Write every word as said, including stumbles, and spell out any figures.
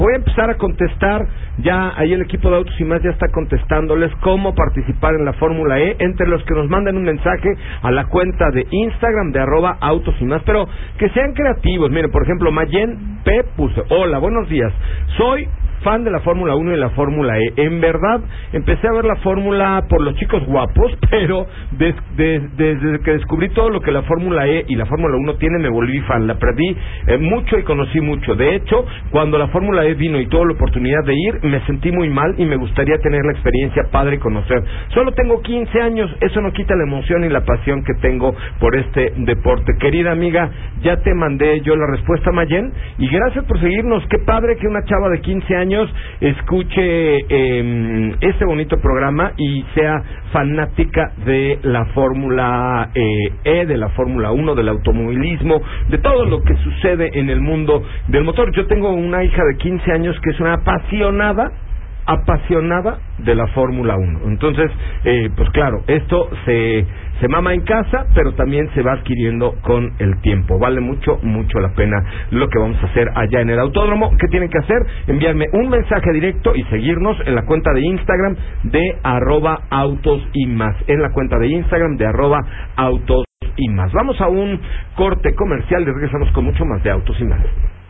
Voy a empezar a contestar, ya ahí el equipo de Autos y Más ya está contestándoles cómo participar en la Fórmula E, entre los que nos manden un mensaje a la cuenta de Instagram de arroba Autos y Más, pero que sean creativos. Miren, por ejemplo, Mayen P puso: hola, buenos días, soy fan de la Fórmula uno y la Fórmula E. En verdad, empecé a ver la Fórmula por los chicos guapos, pero des, des, desde que descubrí todo lo que la Fórmula E y la Fórmula uno tiene, me volví fan. La perdí eh, mucho y conocí mucho. De hecho, cuando la Fórmula E vino y tuve la oportunidad de ir, me sentí muy mal y me gustaría tener la experiencia padre y conocer. Solo tengo quince años, eso no quita la emoción y la pasión que tengo por este deporte. Querida amiga, ya te mandé yo la respuesta, Mayen, y gracias por seguirnos. Qué padre que una chava de quince años escuche eh, este bonito programa y sea fanática de la Fórmula eh, E, de la Fórmula uno, del automovilismo, de todo lo que sucede en el mundo del motor. Yo tengo una hija de quince años que es una apasionada apasionada de la Fórmula uno. Entonces, eh, pues claro, esto se, se mama en casa, pero también se va adquiriendo con el tiempo. Vale mucho, mucho la pena lo que vamos a hacer allá en el autódromo. ¿Qué tienen que hacer? Enviarme un mensaje directo y seguirnos en la cuenta de Instagram de arroba Autos y Más. En la cuenta de Instagram de arroba Autos y Más. Vamos a un corte comercial y regresamos con mucho más de Autos y Más.